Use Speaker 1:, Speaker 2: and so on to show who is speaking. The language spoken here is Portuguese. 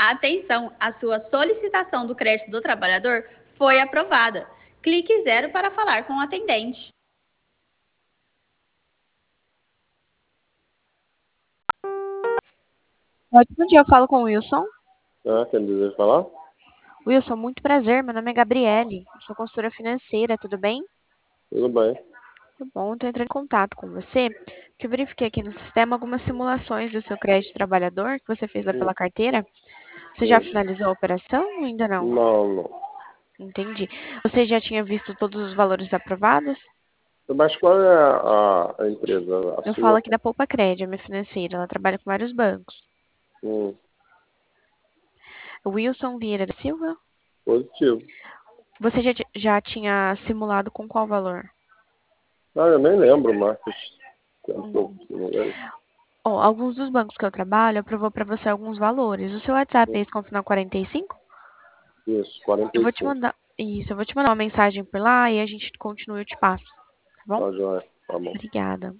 Speaker 1: Atenção, a sua solicitação do crédito do trabalhador foi aprovada. Clique 0 para falar com o atendente.
Speaker 2: Ótimo dia, eu falo com o Wilson.
Speaker 3: Quem deseja falar?
Speaker 2: Wilson, muito prazer, meu nome é Gabriele, eu sou consultora financeira, tudo bem?
Speaker 3: Tudo bem.
Speaker 2: Tudo bom, estou entrando em contato com você, porque eu verifiquei aqui no sistema algumas simulações do seu crédito trabalhador que você fez lá pela carteira. Você já
Speaker 3: Sim.
Speaker 2: finalizou a operação ou ainda não?
Speaker 3: Não, não.
Speaker 2: Entendi. Você já tinha visto todos os valores aprovados?
Speaker 3: Mas qual é a empresa? A
Speaker 2: Eu falo
Speaker 3: sua?
Speaker 2: aqui da Poupa Crédito, a minha financeira, ela trabalha com vários bancos.
Speaker 3: Hum,
Speaker 2: Wilson Vieira da Silva?
Speaker 3: Positivo.
Speaker 2: Você já tinha simulado com qual valor?
Speaker 3: Eu nem lembro mais. Tempo,
Speaker 2: Hum.
Speaker 3: não lembro.
Speaker 2: Ó, alguns dos bancos que eu trabalho aprovou para você alguns valores. O seu WhatsApp é esse com final 45?
Speaker 3: Isso,
Speaker 2: Eu vou te
Speaker 3: 45.
Speaker 2: mandar. Isso, eu vou te mandar uma mensagem por lá e a gente continua e eu te passo. Tá bom?
Speaker 3: Tá joia. Tá bom.
Speaker 2: Obrigada.